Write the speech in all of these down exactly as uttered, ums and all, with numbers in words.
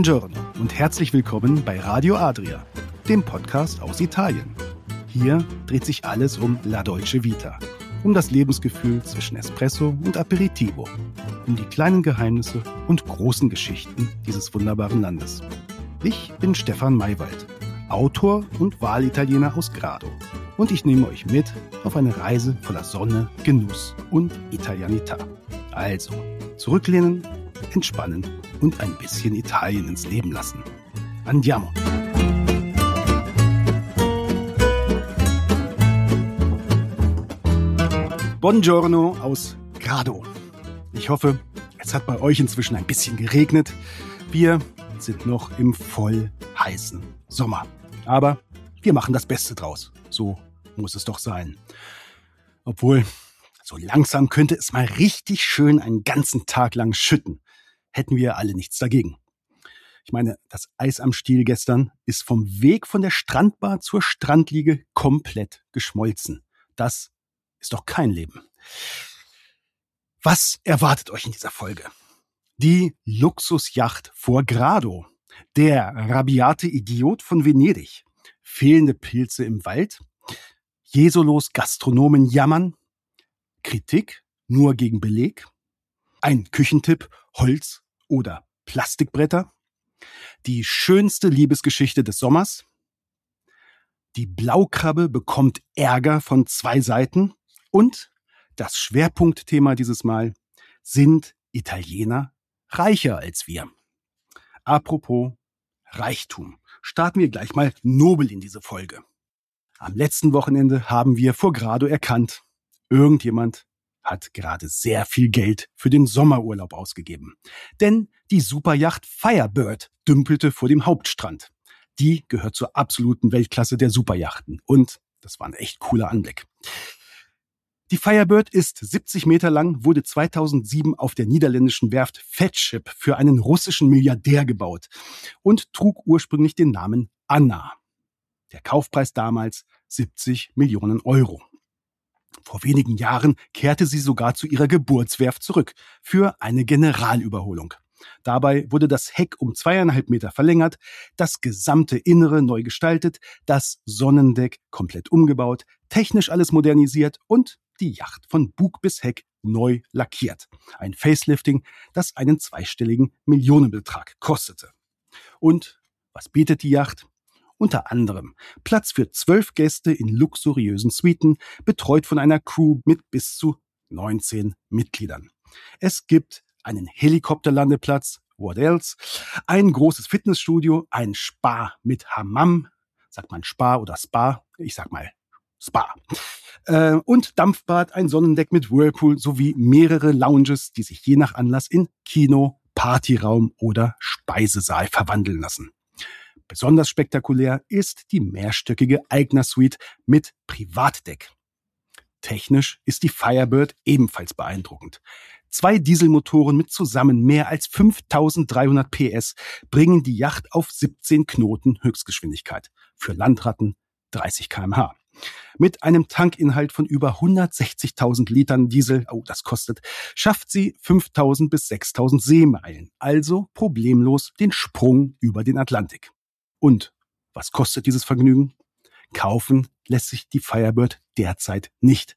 Buongiorno und herzlich willkommen bei Radio Adria, dem Podcast aus Italien. Hier dreht sich alles um La Dolce Vita, um das Lebensgefühl zwischen Espresso und Aperitivo, um die kleinen Geheimnisse und großen Geschichten dieses wunderbaren Landes. Ich bin Stefan Maywald, Autor und Wahlitaliener aus Grado, und ich nehme euch mit auf eine Reise voller Sonne, Genuss und Italianità. Also, zurücklehnen, entspannen und ein bisschen Italien ins Leben lassen. Andiamo! Buongiorno aus Grado. Ich hoffe, es hat bei euch inzwischen ein bisschen geregnet. Wir sind noch im voll heißen Sommer. Aber wir machen das Beste draus. So muss es doch sein. Obwohl, so langsam könnte es mal richtig schön einen ganzen Tag lang schütten. Hätten wir alle nichts dagegen. Ich meine, das Eis am Stiel gestern ist vom Weg von der Strandbar zur Strandliege komplett geschmolzen. Das ist doch kein Leben. Was erwartet euch in dieser Folge? Die Luxusjacht vor Grado, der rabiate Idiot von Venedig, fehlende Pilze im Wald, Jesolos Gastronomen jammern, Kritik nur gegen Beleg, ein Küchentipp, Holz oder Plastikbretter, die schönste Liebesgeschichte des Sommers, die Blaukrabbe bekommt Ärger von zwei Seiten und das Schwerpunktthema dieses Mal: Sind Italiener reicher als wir? Apropos Reichtum, starten wir gleich mal nobel in diese Folge. Am letzten Wochenende haben wir vor Grado erkannt, irgendjemand hat gerade sehr viel Geld für den Sommerurlaub ausgegeben. Denn die Superjacht Firebird dümpelte vor dem Hauptstrand. Die gehört zur absoluten Weltklasse der Superjachten. Und das war ein echt cooler Anblick. Die Firebird ist siebzig Meter lang, wurde zweitausendsieben auf der niederländischen Werft Fairship für einen russischen Milliardär gebaut und trug ursprünglich den Namen Anna. Der Kaufpreis damals siebzig Millionen Euro. Vor wenigen Jahren kehrte sie sogar zu ihrer Geburtswerft zurück für eine Generalüberholung. Dabei wurde das Heck um zweieinhalb Meter verlängert, das gesamte Innere neu gestaltet, das Sonnendeck komplett umgebaut, technisch alles modernisiert und die Yacht von Bug bis Heck neu lackiert. Ein Facelifting, das einen zweistelligen Millionenbetrag kostete. Und was bietet die Yacht? Unter anderem Platz für zwölf Gäste in luxuriösen Suiten, betreut von einer Crew mit bis zu neunzehn Mitgliedern. Es gibt einen Helikopterlandeplatz, what else, ein großes Fitnessstudio, ein Spa mit Hammam, sagt man Spa oder Spa, ich sag mal Spa, äh, und Dampfbad, ein Sonnendeck mit Whirlpool sowie mehrere Lounges, die sich je nach Anlass in Kino, Partyraum oder Speisesaal verwandeln lassen. Besonders spektakulär ist die mehrstöckige Eigner-Suite mit Privatdeck. Technisch ist die Firebird ebenfalls beeindruckend. Zwei Dieselmotoren mit zusammen mehr als fünftausenddreihundert P S bringen die Yacht auf siebzehn Knoten Höchstgeschwindigkeit. Für Landratten dreißig Kilometer pro Stunde. Mit einem Tankinhalt von über hundertsechzigtausend Litern Diesel, oh, das kostet, schafft sie fünftausend bis sechstausend Seemeilen. Also problemlos den Sprung über den Atlantik. Und was kostet dieses Vergnügen? Kaufen lässt sich die Firebird derzeit nicht.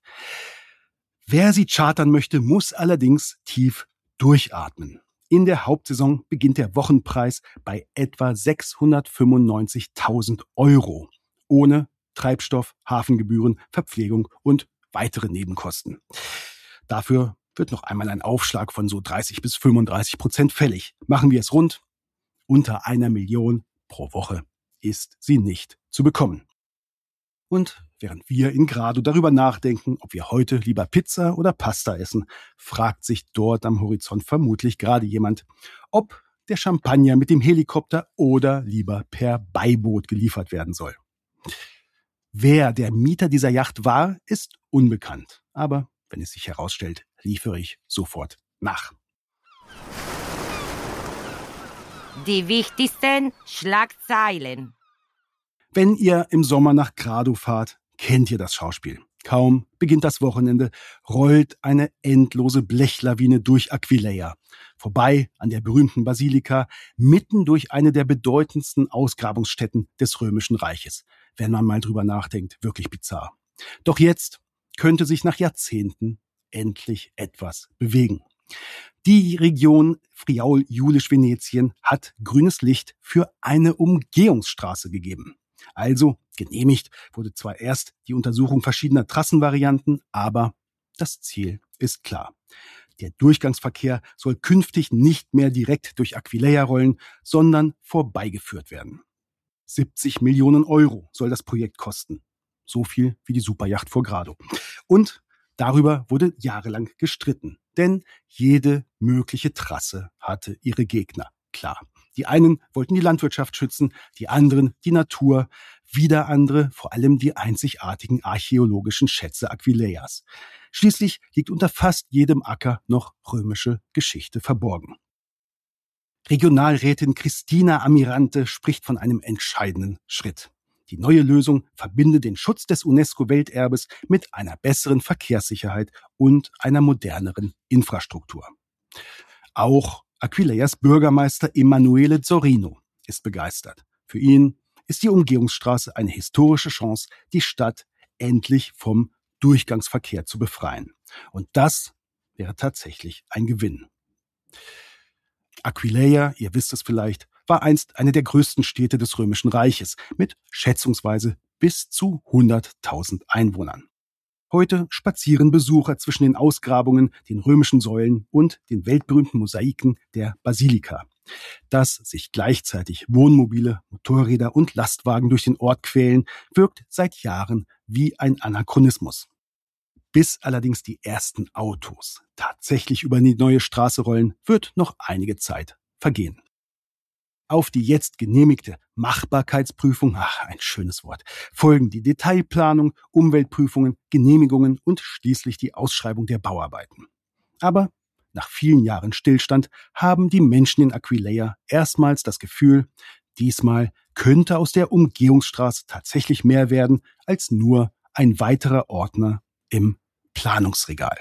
Wer sie chartern möchte, muss allerdings tief durchatmen. In der Hauptsaison beginnt der Wochenpreis bei etwa sechshundertfünfundneunzigtausend Euro. Ohne Treibstoff, Hafengebühren, Verpflegung und weitere Nebenkosten. Dafür wird noch einmal ein Aufschlag von so dreißig bis fünfunddreißig Prozent fällig. Machen wir es rund: unter einer Million pro Woche ist sie nicht zu bekommen. Und während wir in Grado darüber nachdenken, ob wir heute lieber Pizza oder Pasta essen, fragt sich dort am Horizont vermutlich gerade jemand, ob der Champagner mit dem Helikopter oder lieber per Beiboot geliefert werden soll. Wer der Mieter dieser Yacht war, ist unbekannt. Aber wenn es sich herausstellt, liefere ich sofort nach. Die wichtigsten Schlagzeilen. Wenn ihr im Sommer nach Grado fahrt, kennt ihr das Schauspiel. Kaum beginnt das Wochenende, rollt eine endlose Blechlawine durch Aquileia, vorbei an der berühmten Basilika, mitten durch eine der bedeutendsten Ausgrabungsstätten des Römischen Reiches. Wenn man mal drüber nachdenkt, wirklich bizarr. Doch jetzt könnte sich nach Jahrzehnten endlich etwas bewegen. Die Region Friaul-Julisch-Venetien hat grünes Licht für eine Umgehungsstraße gegeben. Also genehmigt wurde zwar erst die Untersuchung verschiedener Trassenvarianten, aber das Ziel ist klar. Der Durchgangsverkehr soll künftig nicht mehr direkt durch Aquileia rollen, sondern vorbeigeführt werden. siebzig Millionen Euro soll das Projekt kosten. So viel wie die Superjacht vor Grado. Und darüber wurde jahrelang gestritten, denn jede mögliche Trasse hatte ihre Gegner. Klar, die einen wollten die Landwirtschaft schützen, die anderen die Natur, wieder andere vor allem die einzigartigen archäologischen Schätze Aquileias. Schließlich liegt unter fast jedem Acker noch römische Geschichte verborgen. Regionalrätin Christina Amirante spricht von einem entscheidenden Schritt. Die neue Lösung verbindet den Schutz des UNESCO-Welterbes mit einer besseren Verkehrssicherheit und einer moderneren Infrastruktur. Auch Aquileias Bürgermeister Emanuele Zorino ist begeistert. Für ihn ist die Umgehungsstraße eine historische Chance, die Stadt endlich vom Durchgangsverkehr zu befreien. Und das wäre tatsächlich ein Gewinn. Aquileia, ihr wisst es vielleicht, war einst eine der größten Städte des Römischen Reiches mit schätzungsweise bis zu hunderttausend Einwohnern. Heute spazieren Besucher zwischen den Ausgrabungen, den römischen Säulen und den weltberühmten Mosaiken der Basilika. Dass sich gleichzeitig Wohnmobile, Motorräder und Lastwagen durch den Ort quälen, wirkt seit Jahren wie ein Anachronismus. Bis allerdings die ersten Autos tatsächlich über die neue Straße rollen, wird noch einige Zeit vergehen. Auf die jetzt genehmigte Machbarkeitsprüfung, ach, ein schönes Wort, folgen die Detailplanung, Umweltprüfungen, Genehmigungen und schließlich die Ausschreibung der Bauarbeiten. Aber nach vielen Jahren Stillstand haben die Menschen in Aquileia erstmals das Gefühl, diesmal könnte aus der Umgehungsstraße tatsächlich mehr werden als nur ein weiterer Ordner im Planungsregal.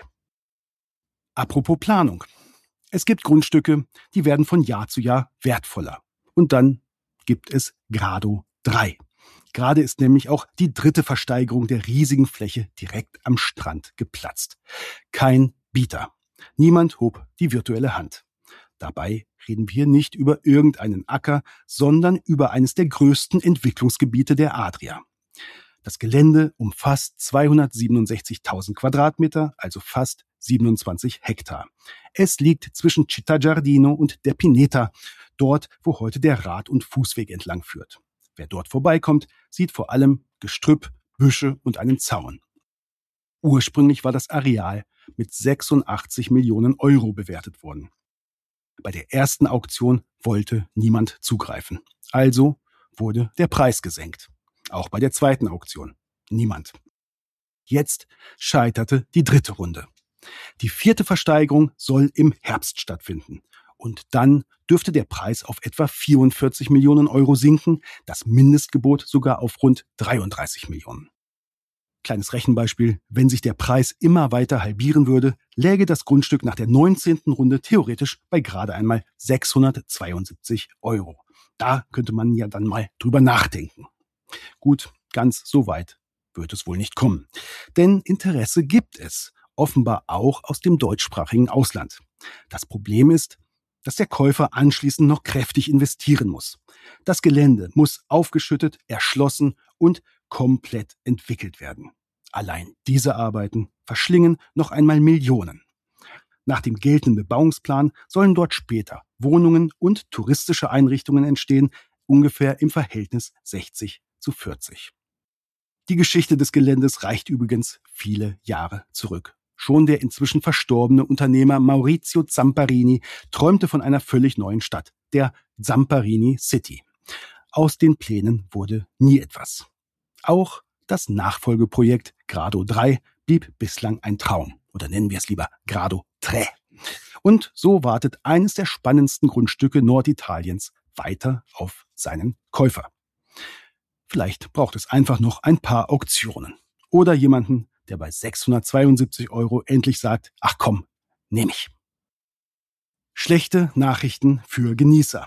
Apropos Planung. Es gibt Grundstücke, die werden von Jahr zu Jahr wertvoller. Und dann gibt es Grado drei. Gerade ist nämlich auch die dritte Versteigerung der riesigen Fläche direkt am Strand geplatzt. Kein Bieter. Niemand hob die virtuelle Hand. Dabei reden wir nicht über irgendeinen Acker, sondern über eines der größten Entwicklungsgebiete der Adria. Das Gelände umfasst zweihundertsiebenundsechzigtausend Quadratmeter, also fast siebenundzwanzig Hektar. Es liegt zwischen Città Giardino und der Pineta, dort, wo heute der Rad- und Fußweg entlang führt. Wer dort vorbeikommt, sieht vor allem Gestrüpp, Büsche und einen Zaun. Ursprünglich war das Areal mit sechsundachtzig Millionen Euro bewertet worden. Bei der ersten Auktion wollte niemand zugreifen. Also wurde der Preis gesenkt. Auch bei der zweiten Auktion. Niemand. Jetzt scheiterte die dritte Runde. Die vierte Versteigerung soll im Herbst stattfinden. Und dann dürfte der Preis auf etwa vierundvierzig Millionen Euro sinken, das Mindestgebot sogar auf rund dreiunddreißig Millionen. Kleines Rechenbeispiel, wenn sich der Preis immer weiter halbieren würde, läge das Grundstück nach der neunzehnten Runde theoretisch bei gerade einmal sechshundertzweiundsiebzig Euro. Da könnte man ja dann mal drüber nachdenken. Gut, ganz so weit wird es wohl nicht kommen. Denn Interesse gibt es, offenbar auch aus dem deutschsprachigen Ausland. Das Problem ist, dass der Käufer anschließend noch kräftig investieren muss. Das Gelände muss aufgeschüttet, erschlossen und komplett entwickelt werden. Allein diese Arbeiten verschlingen noch einmal Millionen. Nach dem geltenden Bebauungsplan sollen dort später Wohnungen und touristische Einrichtungen entstehen, ungefähr im Verhältnis sechzig zu vierzig. Die Geschichte des Geländes reicht übrigens viele Jahre zurück. Schon der inzwischen verstorbene Unternehmer Maurizio Zamparini träumte von einer völlig neuen Stadt, der Zamparini City. Aus den Plänen wurde nie etwas. Auch das Nachfolgeprojekt Grado drei blieb bislang ein Traum. Oder nennen wir es lieber Grado tre. Und so wartet eines der spannendsten Grundstücke Norditaliens weiter auf seinen Käufer. Vielleicht braucht es einfach noch ein paar Auktionen oder jemanden, der bei sechshundertzweiundsiebzig Euro endlich sagt, ach komm, nehme ich. Schlechte Nachrichten für Genießer.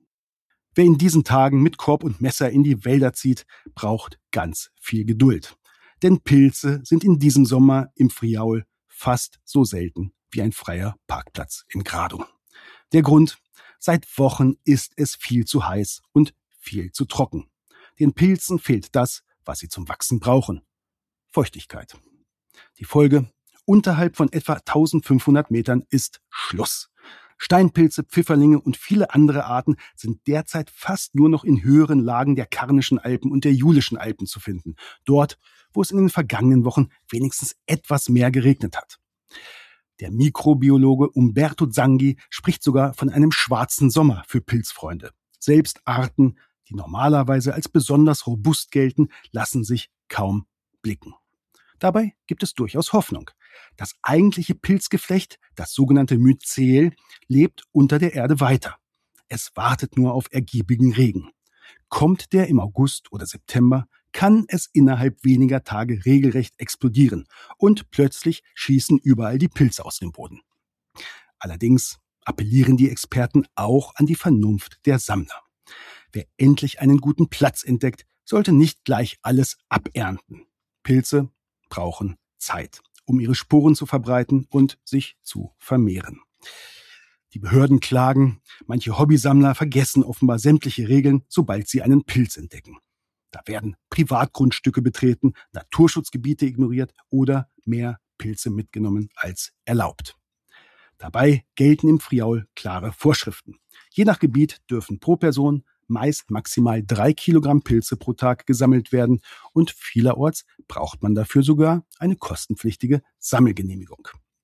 Wer in diesen Tagen mit Korb und Messer in die Wälder zieht, braucht ganz viel Geduld. Denn Pilze sind in diesem Sommer im Friaul fast so selten wie ein freier Parkplatz in Grado. Der Grund: Seit Wochen ist es viel zu heiß und viel zu trocken. Den Pilzen fehlt das, was sie zum Wachsen brauchen: Feuchtigkeit. Die Folge: Unterhalb von etwa eintausendfünfhundert Metern ist Schluss. Steinpilze, Pfifferlinge und viele andere Arten sind derzeit fast nur noch in höheren Lagen der Karnischen Alpen und der Julischen Alpen zu finden. Dort, wo es in den vergangenen Wochen wenigstens etwas mehr geregnet hat. Der Mikrobiologe Umberto Zanghi spricht sogar von einem schwarzen Sommer für Pilzfreunde. Selbst Arten, die normalerweise als besonders robust gelten, lassen sich kaum blicken. Dabei gibt es durchaus Hoffnung. Das eigentliche Pilzgeflecht, das sogenannte Myzel, lebt unter der Erde weiter. Es wartet nur auf ergiebigen Regen. Kommt der im August oder September, kann es innerhalb weniger Tage regelrecht explodieren und plötzlich schießen überall die Pilze aus dem Boden. Allerdings appellieren die Experten auch an die Vernunft der Sammler. Wer endlich einen guten Platz entdeckt, sollte nicht gleich alles abernten. Pilze brauchen Zeit, um ihre Sporen zu verbreiten und sich zu vermehren. Die Behörden klagen, manche Hobbysammler vergessen offenbar sämtliche Regeln, sobald sie einen Pilz entdecken. Da werden Privatgrundstücke betreten, Naturschutzgebiete ignoriert oder mehr Pilze mitgenommen als erlaubt. Dabei gelten im Friaul klare Vorschriften. Je nach Gebiet dürfen pro Person meist maximal drei Kilogramm Pilze pro Tag gesammelt werden und vielerorts braucht man dafür sogar eine kostenpflichtige Sammelgenehmigung.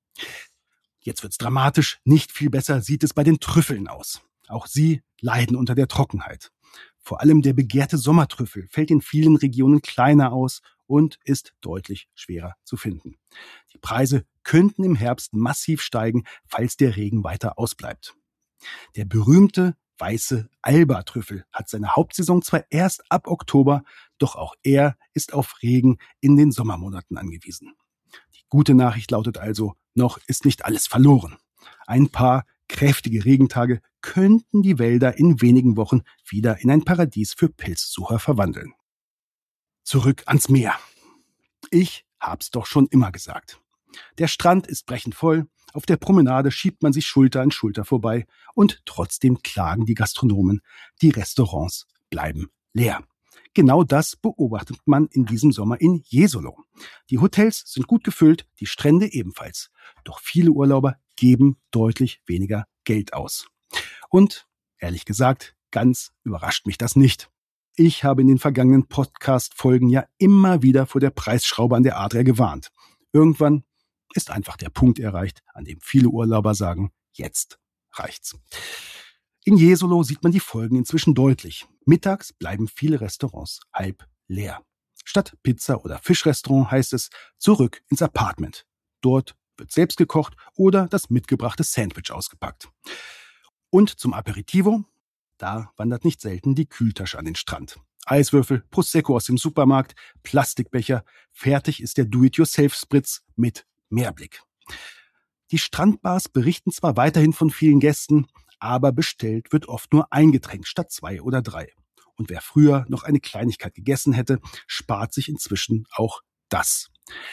Jetzt wird's dramatisch. Nicht viel besser sieht es bei den Trüffeln aus. Auch sie leiden unter der Trockenheit. Vor allem der begehrte Sommertrüffel fällt in vielen Regionen kleiner aus und ist deutlich schwerer zu finden. Die Preise könnten im Herbst massiv steigen, falls der Regen weiter ausbleibt. Der berühmte weiße Alba-Trüffel hat seine Hauptsaison zwar erst ab Oktober, doch auch er ist auf Regen in den Sommermonaten angewiesen. Die gute Nachricht lautet also, noch ist nicht alles verloren. Ein paar kräftige Regentage könnten die Wälder in wenigen Wochen wieder in ein Paradies für Pilzsucher verwandeln. Zurück ans Meer. Ich hab's doch schon immer gesagt. Der Strand ist brechend voll, auf der Promenade schiebt man sich Schulter an Schulter vorbei und trotzdem klagen die Gastronomen, die Restaurants bleiben leer. Genau das beobachtet man in diesem Sommer in Jesolo. Die Hotels sind gut gefüllt, die Strände ebenfalls. Doch viele Urlauber geben deutlich weniger Geld aus. Und, ehrlich gesagt, ganz überrascht mich das nicht. Ich habe in den vergangenen Podcast-Folgen ja immer wieder vor der Preisschraube an der Adria gewarnt. Irgendwann ist einfach der Punkt erreicht, an dem viele Urlauber sagen, jetzt reicht's. In Jesolo sieht man die Folgen inzwischen deutlich. Mittags bleiben viele Restaurants halb leer. Statt Pizza- oder Fischrestaurant heißt es, zurück ins Apartment. Dort wird selbst gekocht oder das mitgebrachte Sandwich ausgepackt. Und zum Aperitivo, da wandert nicht selten die Kühltasche an den Strand. Eiswürfel, Prosecco aus dem Supermarkt, Plastikbecher, fertig ist der Do-it-yourself-Spritz mit Meerblick. Die Strandbars berichten zwar weiterhin von vielen Gästen, aber bestellt wird oft nur ein Getränk statt zwei oder drei. Und wer früher noch eine Kleinigkeit gegessen hätte, spart sich inzwischen auch das.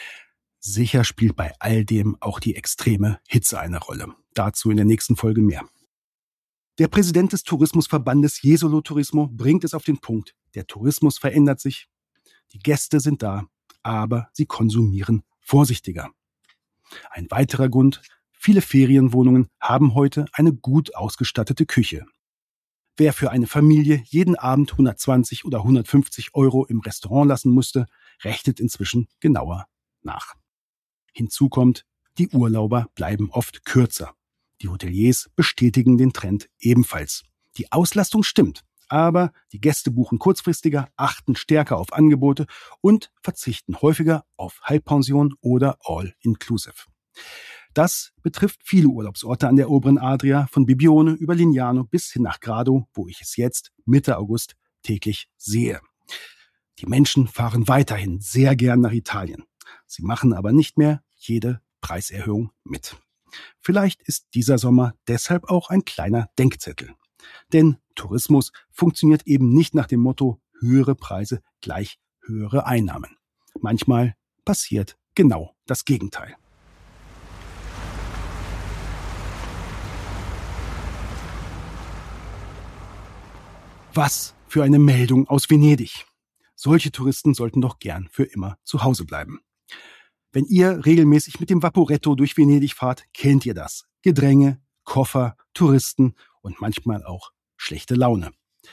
Sicher spielt bei all dem auch die extreme Hitze eine Rolle. Dazu in der nächsten Folge mehr. Der Präsident des Tourismusverbandes Jesolo Turismo bringt es auf den Punkt. Der Tourismus verändert sich. Die Gäste sind da, aber sie konsumieren vorsichtiger. Ein weiterer Grund: Viele Ferienwohnungen haben heute eine gut ausgestattete Küche. Wer für eine Familie jeden Abend hundertzwanzig oder hundertfünfzig Euro im Restaurant lassen musste, rechnet inzwischen genauer nach. Hinzu kommt, die Urlauber bleiben oft kürzer. Die Hoteliers bestätigen den Trend ebenfalls. Die Auslastung stimmt, aber die Gäste buchen kurzfristiger, achten stärker auf Angebote und verzichten häufiger auf Halbpension oder All-Inclusive. Das betrifft viele Urlaubsorte an der oberen Adria, von Bibbione über Lignano bis hin nach Grado, wo ich es jetzt Mitte August täglich sehe. Die Menschen fahren weiterhin sehr gern nach Italien. Sie machen aber nicht mehr jede Preiserhöhung mit. Vielleicht ist dieser Sommer deshalb auch ein kleiner Denkzettel. Denn Tourismus funktioniert eben nicht nach dem Motto höhere Preise gleich höhere Einnahmen. Manchmal passiert genau das Gegenteil. Was für eine Meldung aus Venedig. Solche Touristen sollten doch gern für immer zu Hause bleiben. Wenn ihr regelmäßig mit dem Vaporetto durch Venedig fahrt, kennt ihr das. Gedränge, Koffer, Touristen und manchmal auch schlechte Laune.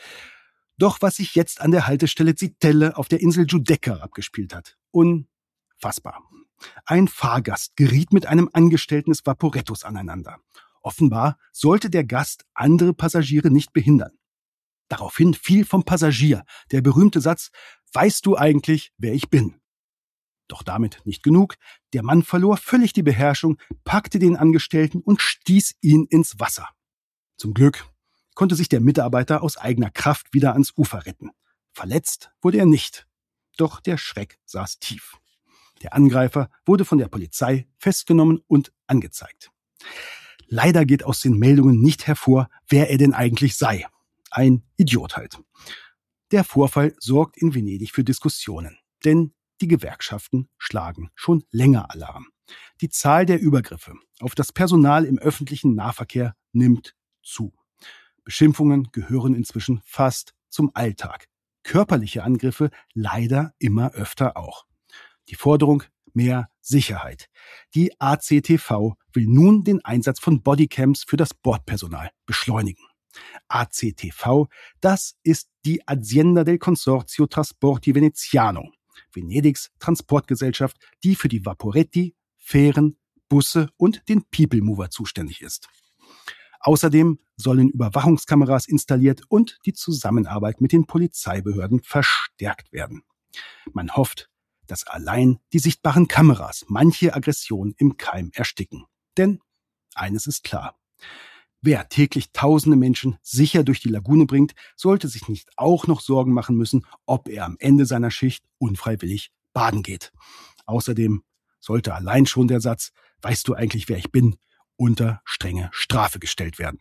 Doch was sich jetzt an der Haltestelle Zitelle auf der Insel Giudecca abgespielt hat. Unfassbar. Ein Fahrgast geriet mit einem Angestellten des Vaporettos aneinander. Offenbar sollte der Gast andere Passagiere nicht behindern. Daraufhin fiel vom Passagier der berühmte Satz: Weißt du eigentlich, wer ich bin? Doch damit nicht genug. Der Mann verlor völlig die Beherrschung, packte den Angestellten und stieß ihn ins Wasser. Zum Glück konnte sich der Mitarbeiter aus eigener Kraft wieder ans Ufer retten. Verletzt wurde er nicht. Doch der Schreck saß tief. Der Angreifer wurde von der Polizei festgenommen und angezeigt. Leider geht aus den Meldungen nicht hervor, wer er denn eigentlich sei. Ein Idiot halt. Der Vorfall sorgt in Venedig für Diskussionen, denn die Gewerkschaften schlagen schon länger Alarm. Die Zahl der Übergriffe auf das Personal im öffentlichen Nahverkehr nimmt zu. Beschimpfungen gehören inzwischen fast zum Alltag. Körperliche Angriffe leider immer öfter auch. Die Forderung: mehr Sicherheit. Die A C T V will nun den Einsatz von Bodycams für das Bordpersonal beschleunigen. A C T V, das ist die Azienda del Consorzio Trasporti Veneziano, Venedigs Transportgesellschaft, die für die Vaporetti, Fähren, Busse und den People Mover zuständig ist. Außerdem sollen Überwachungskameras installiert und die Zusammenarbeit mit den Polizeibehörden verstärkt werden. Man hofft, dass allein die sichtbaren Kameras manche Aggression im Keim ersticken. Denn eines ist klar: Wer täglich tausende Menschen sicher durch die Lagune bringt, sollte sich nicht auch noch Sorgen machen müssen, ob er am Ende seiner Schicht unfreiwillig baden geht. Außerdem sollte allein schon der Satz "Weißt du eigentlich, wer ich bin?" unter strenge Strafe gestellt werden.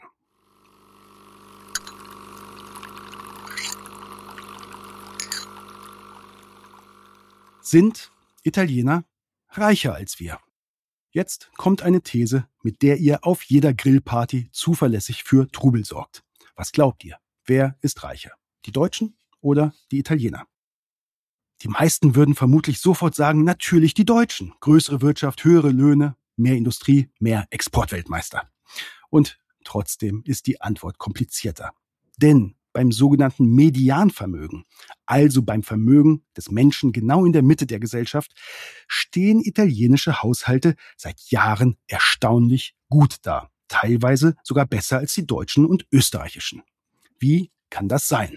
Sind Italiener reicher als wir? Jetzt kommt eine These, mit der ihr auf jeder Grillparty zuverlässig für Trubel sorgt. Was glaubt ihr? Wer ist reicher? Die Deutschen oder die Italiener? Die meisten würden vermutlich sofort sagen, natürlich die Deutschen. Größere Wirtschaft, höhere Löhne, mehr Industrie, mehr Exportweltmeister. Und trotzdem ist die Antwort komplizierter. Denn beim sogenannten Medianvermögen, also beim Vermögen des Menschen genau in der Mitte der Gesellschaft, stehen italienische Haushalte seit Jahren erstaunlich gut da. Teilweise sogar besser als die deutschen und österreichischen. Wie kann das sein?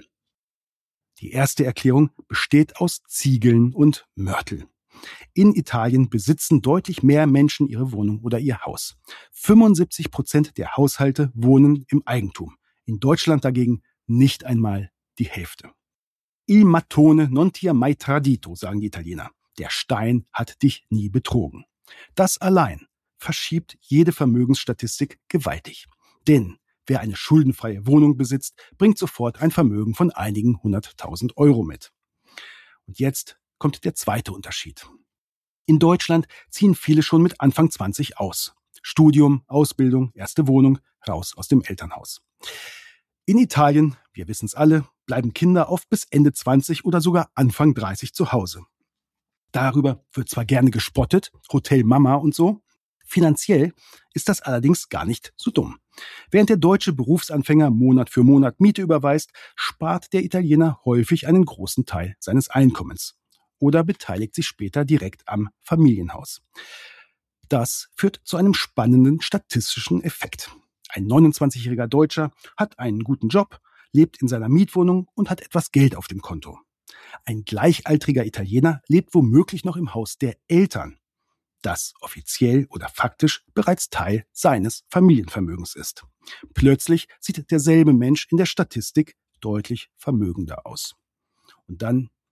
Die erste Erklärung besteht aus Ziegeln und Mörtel. In Italien besitzen deutlich mehr Menschen ihre Wohnung oder ihr Haus. fünfundsiebzig Prozent der Haushalte wohnen im Eigentum. In Deutschland dagegen nicht einmal die Hälfte. Il mattone non ti ha mai tradito, sagen die Italiener. Der Stein hat dich nie betrogen. Das allein verschiebt jede Vermögensstatistik gewaltig. Denn wer eine schuldenfreie Wohnung besitzt, bringt sofort ein Vermögen von einigen hunderttausend Euro mit. Und jetzt kommt der zweite Unterschied. In Deutschland ziehen viele schon mit Anfang zwanzig aus. Studium, Ausbildung, erste Wohnung, raus aus dem Elternhaus. In Italien, wir wissen es alle, bleiben Kinder oft bis Ende zwanzig oder sogar Anfang dreißig zu Hause. Darüber wird zwar gerne gespottet, Hotel Mama und so. Finanziell ist das allerdings gar nicht so dumm. Während der deutsche Berufsanfänger Monat für Monat Miete überweist, spart der Italiener häufig einen großen Teil seines Einkommens oder beteiligt sich später direkt am Familienhaus. Das führt zu einem spannenden statistischen Effekt. Ein neunundzwanzigjähriger Deutscher hat einen guten Job, lebt in seiner Mietwohnung und hat etwas Geld auf dem Konto. Ein gleichaltriger Italiener lebt womöglich noch im Haus der Eltern, das offiziell oder faktisch bereits Teil seines Familienvermögens ist. Plötzlich sieht derselbe Mensch in der Statistik deutlich vermögender aus. Und dann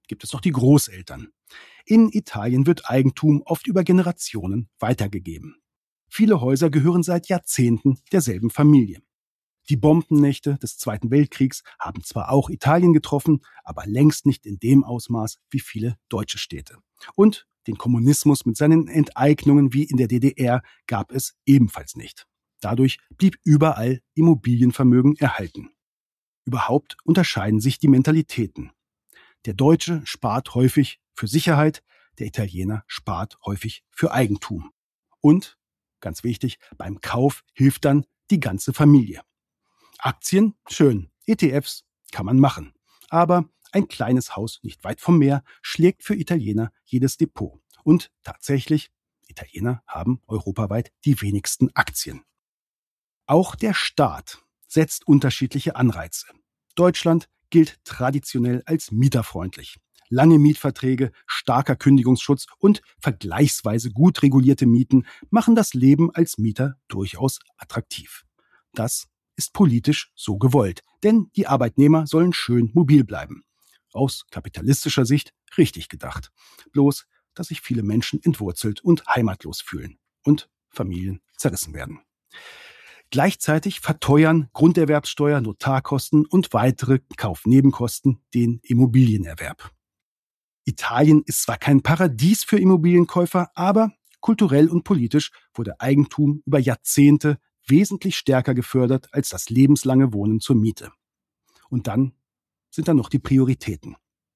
gibt es noch die Großeltern. In Italien wird Eigentum oft über Generationen weitergegeben. Viele Häuser gehören seit Jahrzehnten derselben Familie. Die Bombennächte des Zweiten Weltkriegs haben zwar auch Italien getroffen, aber längst nicht in dem Ausmaß wie viele deutsche Städte. Und den Kommunismus mit seinen Enteignungen wie in der D D R gab es ebenfalls nicht. Dadurch blieb überall Immobilienvermögen erhalten. Überhaupt unterscheiden sich die Mentalitäten. Der Deutsche spart häufig für Sicherheit, der Italiener spart häufig für Eigentum. Und, ganz wichtig, beim Kauf hilft dann die ganze Familie. Aktien, schön, E T Fs kann man machen. Aber ein kleines Haus nicht weit vom Meer schlägt für Italiener jedes Depot. Und tatsächlich, Italiener haben europaweit die wenigsten Aktien. Auch der Staat setzt unterschiedliche Anreize. Deutschland gilt traditionell als mieterfreundlich. Lange Mietverträge, starker Kündigungsschutz und vergleichsweise gut regulierte Mieten machen das Leben als Mieter durchaus attraktiv. Das ist politisch so gewollt, denn die Arbeitnehmer sollen schön mobil bleiben. Aus kapitalistischer Sicht richtig gedacht. Bloß, dass sich viele Menschen entwurzelt und heimatlos fühlen und Familien zerrissen werden. Gleichzeitig verteuern Grunderwerbssteuer, Notarkosten und weitere Kaufnebenkosten den Immobilienerwerb. Italien ist zwar kein Paradies für Immobilienkäufer, aber kulturell und politisch wurde Eigentum über Jahrzehnte wesentlich stärker gefördert als das lebenslange Wohnen zur Miete. Und dann sind da noch die Prioritäten.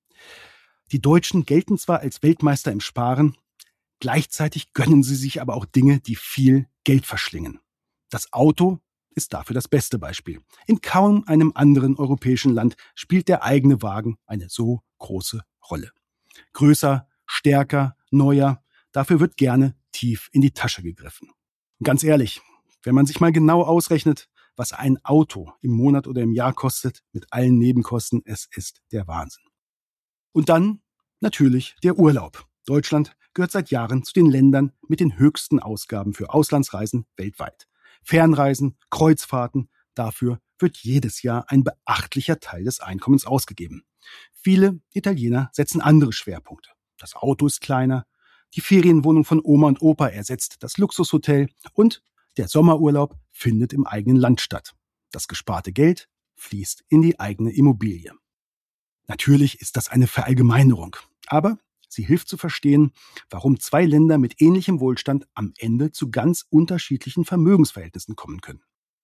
Die Deutschen gelten zwar als Weltmeister im Sparen, gleichzeitig gönnen sie sich aber auch Dinge, die viel Geld verschlingen. Das Auto ist dafür das beste Beispiel. In kaum einem anderen europäischen Land spielt der eigene Wagen eine so große Rolle. Größer, stärker, neuer, dafür wird gerne tief in die Tasche gegriffen. Ganz ehrlich, wenn man sich mal genau ausrechnet, was ein Auto im Monat oder im Jahr kostet, mit allen Nebenkosten, es ist der Wahnsinn. Und dann natürlich der Urlaub. Deutschland gehört seit Jahren zu den Ländern mit den höchsten Ausgaben für Auslandsreisen weltweit. Fernreisen, Kreuzfahrten, dafür wird jedes Jahr ein beachtlicher Teil des Einkommens ausgegeben. Viele Italiener setzen andere Schwerpunkte. Das Auto ist kleiner, die Ferienwohnung von Oma und Opa ersetzt das Luxushotel und der Sommerurlaub findet im eigenen Land statt. Das gesparte Geld fließt in die eigene Immobilie. Natürlich ist das eine Verallgemeinerung, aber sie hilft zu verstehen, warum zwei Länder mit ähnlichem Wohlstand am Ende zu ganz unterschiedlichen Vermögensverhältnissen kommen können.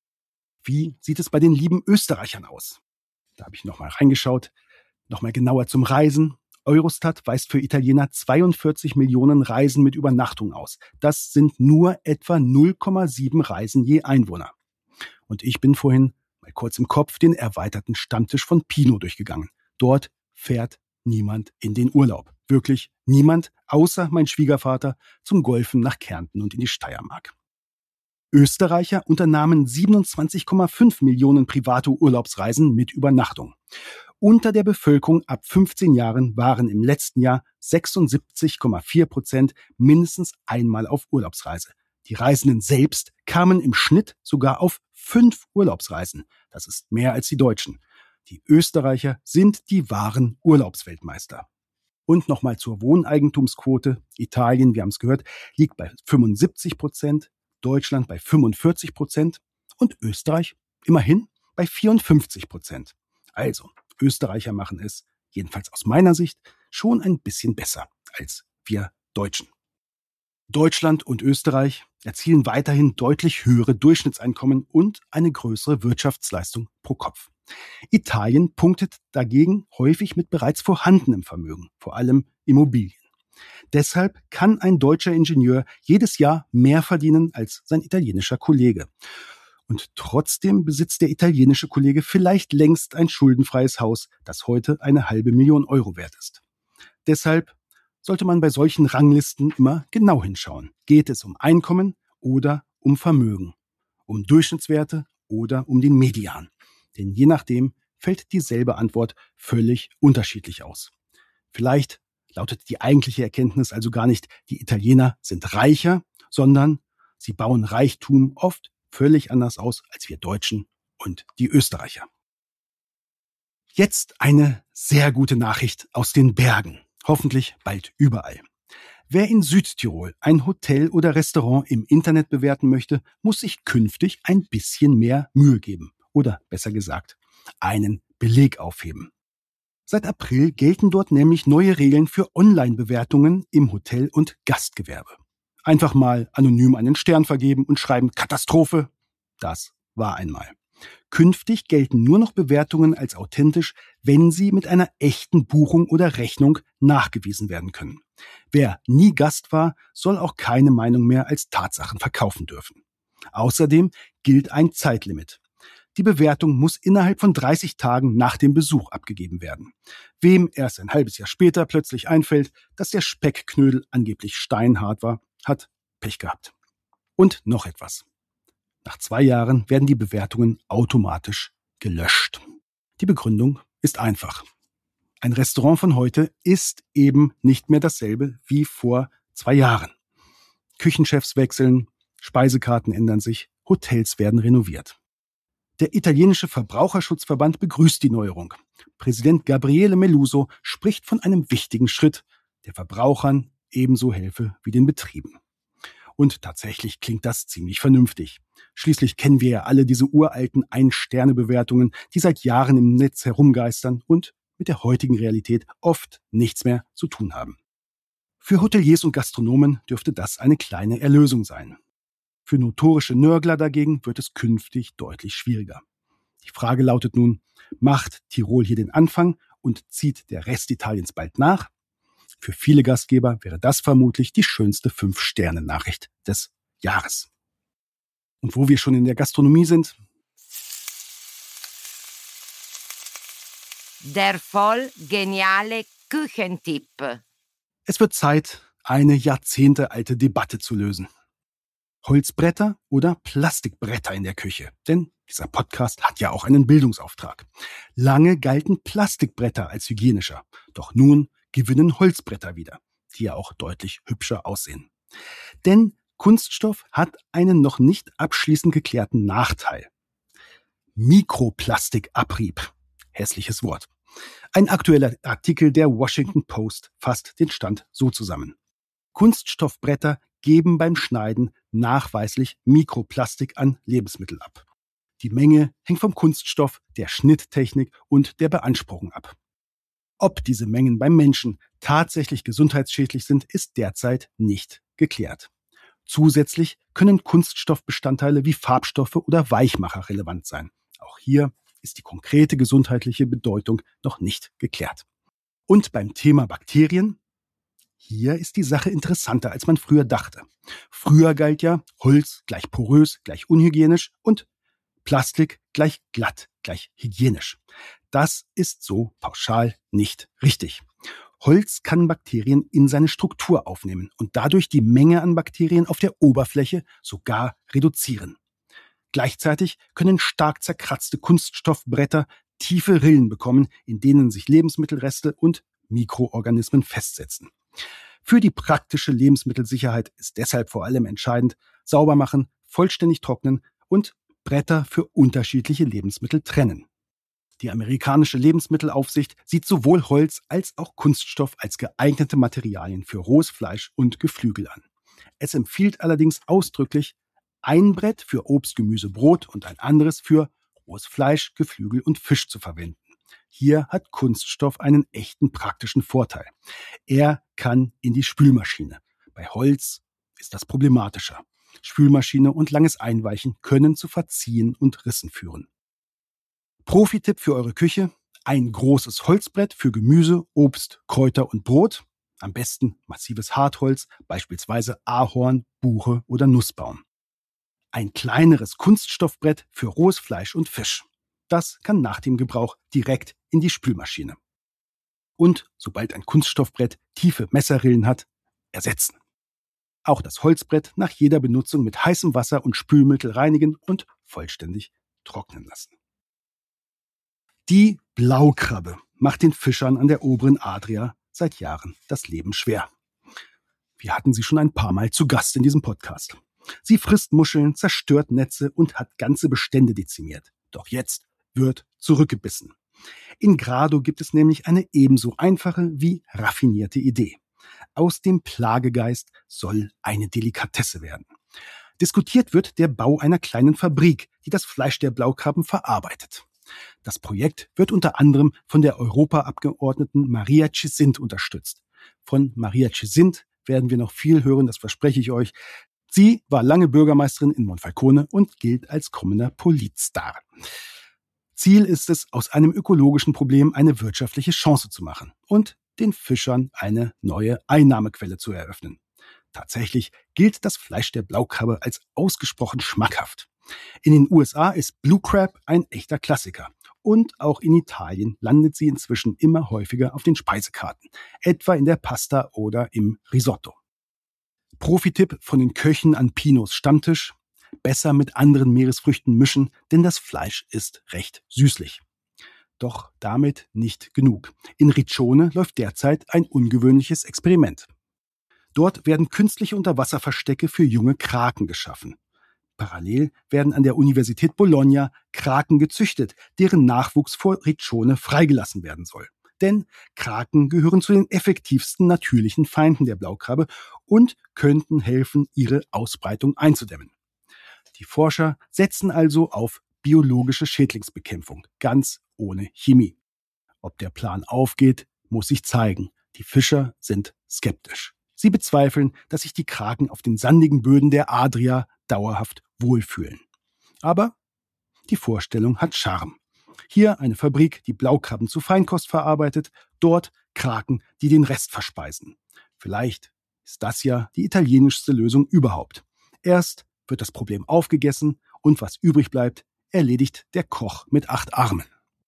Wie sieht es bei den lieben Österreichern aus? Da habe ich nochmal reingeschaut, nochmal genauer zum Reisen. Eurostat weist für Italiener zweiundvierzig Millionen Reisen mit Übernachtung aus. Das sind nur etwa null Komma sieben Reisen je Einwohner. Und ich bin vorhin mal kurz im Kopf den erweiterten Stammtisch von Pino durchgegangen. Dort fährt niemand in den Urlaub. Wirklich niemand, außer mein Schwiegervater, zum Golfen nach Kärnten und in die Steiermark. Österreicher unternahmen siebenundzwanzig Komma fünf Millionen private Urlaubsreisen mit Übernachtung. Unter der Bevölkerung ab fünfzehn Jahren waren im letzten Jahr sechsundsiebzig Komma vier Prozent mindestens einmal auf Urlaubsreise. Die Reisenden selbst kamen im Schnitt sogar auf fünf Urlaubsreisen. Das ist mehr als die Deutschen. Die Österreicher sind die wahren Urlaubsweltmeister. Und nochmal zur Wohneigentumsquote. Italien, wir haben es gehört, liegt bei fünfundsiebzig Prozent, Deutschland bei fünfundvierzig Prozent und Österreich immerhin bei vierundfünfzig Prozent. Also, Österreicher machen es, jedenfalls aus meiner Sicht, schon ein bisschen besser als wir Deutschen. Deutschland und Österreich erzielen weiterhin deutlich höhere Durchschnittseinkommen und eine größere Wirtschaftsleistung pro Kopf. Italien punktet dagegen häufig mit bereits vorhandenem Vermögen, vor allem Immobilien. Deshalb kann ein deutscher Ingenieur jedes Jahr mehr verdienen als sein italienischer Kollege. Und trotzdem besitzt der italienische Kollege vielleicht längst ein schuldenfreies Haus, das heute eine halbe Million Euro wert ist. Deshalb sollte man bei solchen Ranglisten immer genau hinschauen. Geht es um Einkommen oder um Vermögen? Um Durchschnittswerte oder um den Median? Denn je nachdem fällt dieselbe Antwort völlig unterschiedlich aus. Vielleicht lautet die eigentliche Erkenntnis also gar nicht, die Italiener sind reicher, sondern sie bauen Reichtum oft völlig anders aus als wir Deutschen und die Österreicher. Jetzt eine sehr gute Nachricht aus den Bergen. Hoffentlich bald überall. Wer in Südtirol ein Hotel oder Restaurant im Internet bewerten möchte, muss sich künftig ein bisschen mehr Mühe geben. Oder besser gesagt, einen Beleg aufheben. Seit April gelten dort nämlich neue Regeln für Online-Bewertungen im Hotel- und Gastgewerbe. Einfach mal anonym einen Stern vergeben und schreiben Katastrophe. Das war einmal. Künftig gelten nur noch Bewertungen als authentisch, wenn sie mit einer echten Buchung oder Rechnung nachgewiesen werden können. Wer nie Gast war, soll auch keine Meinung mehr als Tatsachen verkaufen dürfen. Außerdem gilt ein Zeitlimit. Die Bewertung muss innerhalb von dreißig Tagen nach dem Besuch abgegeben werden. Wem erst ein halbes Jahr später plötzlich einfällt, dass der Speckknödel angeblich steinhart war, hat Pech gehabt. Und noch etwas. Nach zwei Jahren werden die Bewertungen automatisch gelöscht. Die Begründung ist einfach. Ein Restaurant von heute ist eben nicht mehr dasselbe wie vor zwei Jahren. Küchenchefs wechseln, Speisekarten ändern sich, Hotels werden renoviert. Der italienische Verbraucherschutzverband begrüßt die Neuerung. Präsident Gabriele Meluso spricht von einem wichtigen Schritt, der Verbrauchern ebenso helfe wie den Betrieben. Und tatsächlich klingt das ziemlich vernünftig. Schließlich kennen wir ja alle diese uralten Ein-Sterne-Bewertungen, die seit Jahren im Netz herumgeistern und mit der heutigen Realität oft nichts mehr zu tun haben. Für Hoteliers und Gastronomen dürfte das eine kleine Erlösung sein. Für notorische Nörgler dagegen wird es künftig deutlich schwieriger. Die Frage lautet nun, macht Tirol hier den Anfang und zieht der Rest Italiens bald nach? Für viele Gastgeber wäre das vermutlich die schönste Fünf-Sterne-Nachricht des Jahres. Und wo wir schon in der Gastronomie sind, Der voll geniale Küchentipp. es wird Zeit, eine jahrzehntealte Debatte zu lösen. Holzbretter oder Plastikbretter in der Küche? Denn dieser Podcast hat ja auch einen Bildungsauftrag. Lange galten Plastikbretter als hygienischer, doch nun gewinnen Holzbretter wieder, die ja auch deutlich hübscher aussehen. Denn Kunststoff hat einen noch nicht abschließend geklärten Nachteil. Mikroplastikabrieb. Hässliches Wort. Ein aktueller Artikel der Washington Post fasst den Stand so zusammen. Kunststoffbretter geben beim Schneiden nachweislich Mikroplastik an Lebensmittel ab. Die Menge hängt vom Kunststoff, der Schnitttechnik und der Beanspruchung ab. Ob diese Mengen beim Menschen tatsächlich gesundheitsschädlich sind, ist derzeit nicht geklärt. Zusätzlich können Kunststoffbestandteile wie Farbstoffe oder Weichmacher relevant sein. Auch hier ist die konkrete gesundheitliche Bedeutung noch nicht geklärt. Und beim Thema Bakterien? Hier ist die Sache interessanter, als man früher dachte. Früher galt ja Holz gleich porös, gleich unhygienisch und Plastik gleich glatt, gleich hygienisch. Das ist so pauschal nicht richtig. Holz kann Bakterien in seine Struktur aufnehmen und dadurch die Menge an Bakterien auf der Oberfläche sogar reduzieren. Gleichzeitig können stark zerkratzte Kunststoffbretter tiefe Rillen bekommen, in denen sich Lebensmittelreste und Mikroorganismen festsetzen. Für die praktische Lebensmittelsicherheit ist deshalb vor allem entscheidend, sauber machen, vollständig trocknen und Bretter für unterschiedliche Lebensmittel trennen. Die amerikanische Lebensmittelaufsicht sieht sowohl Holz als auch Kunststoff als geeignete Materialien für rohes Fleisch und Geflügel an. Es empfiehlt allerdings ausdrücklich, ein Brett für Obst, Gemüse, Brot und ein anderes für rohes Fleisch, Geflügel und Fisch zu verwenden. Hier hat Kunststoff einen echten praktischen Vorteil. Er kann in die Spülmaschine. Bei Holz ist das problematischer. Spülmaschine und langes Einweichen können zu Verziehen und Rissen führen. Profi-Tipp für eure Küche: ein großes Holzbrett für Gemüse, Obst, Kräuter und Brot. Am besten massives Hartholz, beispielsweise Ahorn, Buche oder Nussbaum. Ein kleineres Kunststoffbrett für rohes Fleisch und Fisch. Das kann nach dem Gebrauch direkt in die Spülmaschine. Und sobald ein Kunststoffbrett tiefe Messerrillen hat, ersetzen. Auch das Holzbrett nach jeder Benutzung mit heißem Wasser und Spülmittel reinigen und vollständig trocknen lassen. Die Blaukrabbe macht den Fischern an der oberen Adria seit Jahren das Leben schwer. Wir hatten sie schon ein paar Mal zu Gast in diesem Podcast. Sie frisst Muscheln, zerstört Netze und hat ganze Bestände dezimiert. Doch jetzt wird zurückgebissen. In Grado gibt es nämlich eine ebenso einfache wie raffinierte Idee. Aus dem Plagegeist soll eine Delikatesse werden. Diskutiert wird der Bau einer kleinen Fabrik, die das Fleisch der Blaukrabben verarbeitet. Das Projekt wird unter anderem von der Europaabgeordneten Maria Cesint unterstützt. Von Maria Cesint werden wir noch viel hören, das verspreche ich euch. Sie war lange Bürgermeisterin in Monfalcone und gilt als kommender Politstar. Ziel ist es, aus einem ökologischen Problem eine wirtschaftliche Chance zu machen und den Fischern eine neue Einnahmequelle zu eröffnen. Tatsächlich gilt das Fleisch der Blaukrabbe als ausgesprochen schmackhaft. In den U S A ist Blue Crab ein echter Klassiker. Und auch in Italien landet sie inzwischen immer häufiger auf den Speisekarten, etwa in der Pasta oder im Risotto. Profitipp von den Köchen an Pinos Stammtisch: besser mit anderen Meeresfrüchten mischen, denn das Fleisch ist recht süßlich. Doch damit nicht genug. In Riccione läuft derzeit ein ungewöhnliches Experiment. Dort werden künstliche Unterwasserverstecke für junge Kraken geschaffen. Parallel werden an der Universität Bologna Kraken gezüchtet, deren Nachwuchs vor Riccione freigelassen werden soll. Denn Kraken gehören zu den effektivsten natürlichen Feinden der Blaukrabbe und könnten helfen, ihre Ausbreitung einzudämmen. Die Forscher setzen also auf biologische Schädlingsbekämpfung, ganz ohne Chemie. Ob der Plan aufgeht, muss sich zeigen. Die Fischer sind skeptisch. Sie bezweifeln, dass sich die Kraken auf den sandigen Böden der Adria dauerhaft wohlfühlen. Aber die Vorstellung hat Charme. Hier eine Fabrik, die Blaukrabben zu Feinkost verarbeitet, dort Kraken, die den Rest verspeisen. Vielleicht ist das ja die italienischste Lösung überhaupt. Erst wird das Problem aufgegessen und was übrig bleibt, erledigt der Koch mit acht Armen.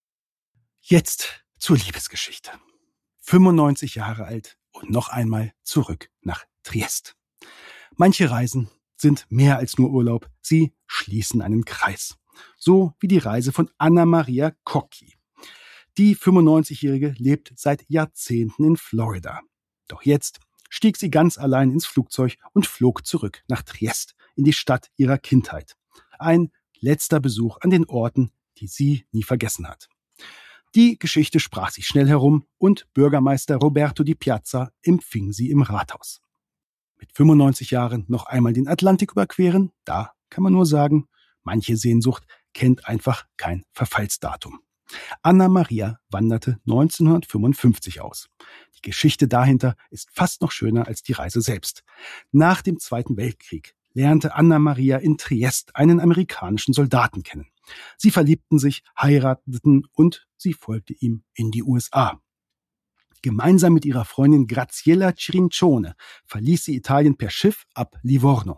Jetzt zur Liebesgeschichte. fünfundneunzig Jahre alt und noch einmal zurück nach Triest. Manche Reisen sind mehr als nur Urlaub, sie schließen einen Kreis. So wie die Reise von Anna Maria Cocchi. Die fünfundneunzigjährige lebt seit Jahrzehnten in Florida. Doch jetzt stieg sie ganz allein ins Flugzeug und flog zurück nach Triest, in die Stadt ihrer Kindheit. Ein letzter Besuch an den Orten, die sie nie vergessen hat. Die Geschichte sprach sich schnell herum und Bürgermeister Roberto Di Piazza empfing sie im Rathaus. Mit fünfundneunzig Jahren noch einmal den Atlantik überqueren, da kann man nur sagen, manche Sehnsucht kennt einfach kein Verfallsdatum. Anna Maria wanderte neunzehnhundertfünfundfünfzig aus. Die Geschichte dahinter ist fast noch schöner als die Reise selbst. Nach dem Zweiten Weltkrieg lernte Anna Maria in Triest einen amerikanischen Soldaten kennen. Sie verliebten sich, heirateten und sie folgte ihm in die U S A. Gemeinsam mit ihrer Freundin Graziella Cirincione verließ sie Italien per Schiff ab Livorno.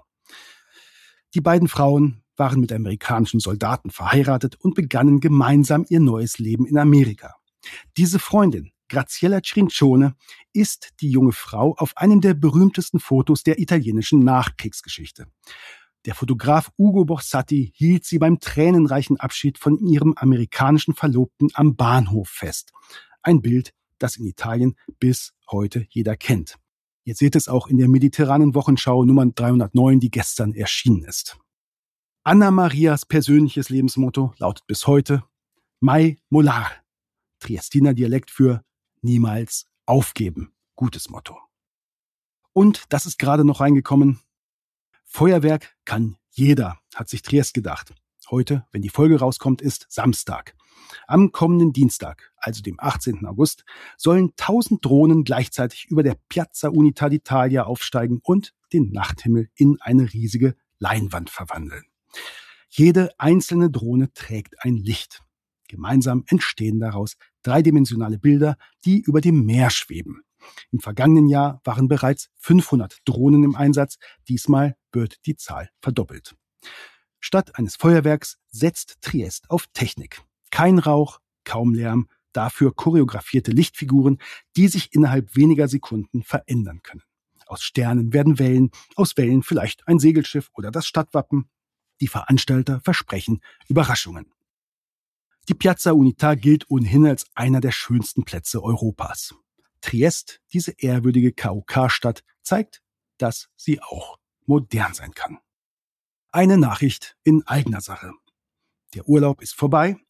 Die beiden Frauen waren mit amerikanischen Soldaten verheiratet und begannen gemeinsam ihr neues Leben in Amerika. Diese Freundin, Graziella Cirincione, ist die junge Frau auf einem der berühmtesten Fotos der italienischen Nachkriegsgeschichte. Der Fotograf Ugo Borsatti hielt sie beim tränenreichen Abschied von ihrem amerikanischen Verlobten am Bahnhof fest. Ein Bild, das in Italien bis heute jeder kennt. Ihr seht es auch in der mediterranen Wochenschau Nummer dreihundertneun, die gestern erschienen ist. Anna Marias persönliches Lebensmotto lautet bis heute Mai molar, Triestiner Dialekt für niemals aufgeben. Gutes Motto. Und das ist gerade noch reingekommen. Feuerwerk kann jeder, hat sich Triest gedacht. Heute, wenn die Folge rauskommt, ist Samstag. Am kommenden Dienstag, also dem achtzehnten August, sollen tausend Drohnen gleichzeitig über der Piazza Unità d'Italia aufsteigen und den Nachthimmel in eine riesige Leinwand verwandeln. Jede einzelne Drohne trägt ein Licht. Gemeinsam entstehen daraus dreidimensionale Bilder, die über dem Meer schweben. Im vergangenen Jahr waren bereits fünfhundert Drohnen im Einsatz. Diesmal wird die Zahl verdoppelt. Statt eines Feuerwerks setzt Triest auf Technik. Kein Rauch, kaum Lärm, dafür choreografierte Lichtfiguren, die sich innerhalb weniger Sekunden verändern können. Aus Sternen werden Wellen, aus Wellen vielleicht ein Segelschiff oder das Stadtwappen. Die Veranstalter versprechen Überraschungen. Die Piazza Unità gilt ohnehin als einer der schönsten Plätze Europas. Triest, diese ehrwürdige K O K-Stadt, zeigt, dass sie auch modern sein kann. Eine Nachricht in eigener Sache. Der Urlaub ist vorbei.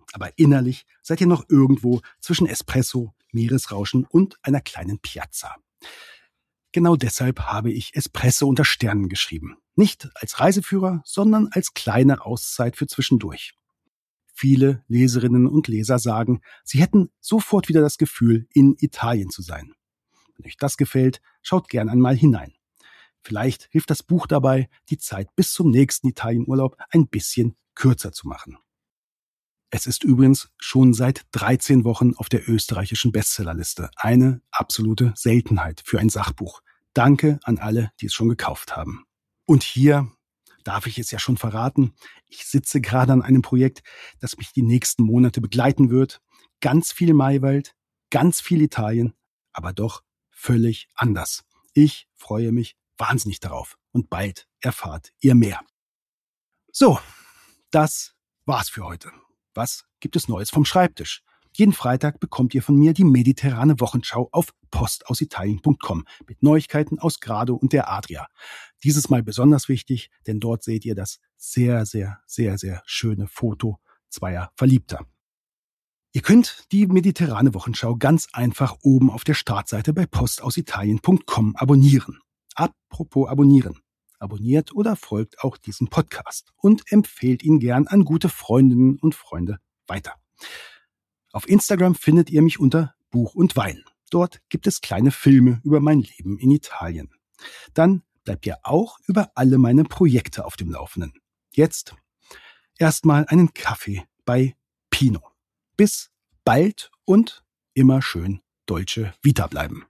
Aber innerlich seid ihr noch irgendwo zwischen Espresso, Meeresrauschen und einer kleinen Piazza. Genau deshalb habe ich Espresso unter Sternen geschrieben. Nicht als Reiseführer, sondern als kleine Auszeit für zwischendurch. Viele Leserinnen und Leser sagen, sie hätten sofort wieder das Gefühl, in Italien zu sein. Wenn euch das gefällt, schaut gern einmal hinein. Vielleicht hilft das Buch dabei, die Zeit bis zum nächsten Italienurlaub ein bisschen kürzer zu machen. Es ist übrigens schon seit dreizehn Wochen auf der österreichischen Bestsellerliste. Eine absolute Seltenheit für ein Sachbuch. Danke an alle, die es schon gekauft haben. Und hier darf ich es ja schon verraten. Ich sitze gerade an einem Projekt, das mich die nächsten Monate begleiten wird. Ganz viel Maywald, ganz viel Italien, aber doch völlig anders. Ich freue mich wahnsinnig darauf und bald erfahrt ihr mehr. So, das war's für heute. Was gibt es Neues vom Schreibtisch? Jeden Freitag bekommt ihr von mir die mediterrane Wochenschau auf postausitalien punkt com mit Neuigkeiten aus Grado und der Adria. Dieses Mal besonders wichtig, denn dort seht ihr das sehr, sehr, sehr, sehr schöne Foto zweier Verliebter. Ihr könnt die mediterrane Wochenschau ganz einfach oben auf der Startseite bei postausitalien punkt com abonnieren. Apropos abonnieren. Abonniert oder folgt auch diesem Podcast und empfehlt ihn gern an gute Freundinnen und Freunde weiter. Auf Instagram findet ihr mich unter Buch und Wein. Dort gibt es kleine Filme über mein Leben in Italien. Dann bleibt ihr auch über alle meine Projekte auf dem Laufenden. Jetzt erstmal einen Kaffee bei Pino. Bis bald und immer schön Dolce Vita bleiben.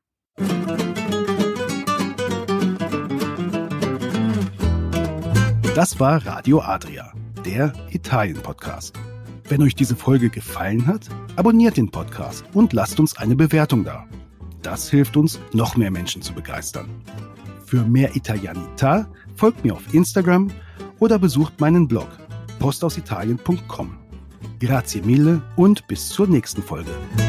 Das war Radio Adria, der Italien-Podcast. Wenn euch diese Folge gefallen hat, abonniert den Podcast und lasst uns eine Bewertung da. Das hilft uns, noch mehr Menschen zu begeistern. Für mehr Italianità folgt mir auf Instagram oder besucht meinen Blog postausitalien punkt com. Grazie mille und bis zur nächsten Folge.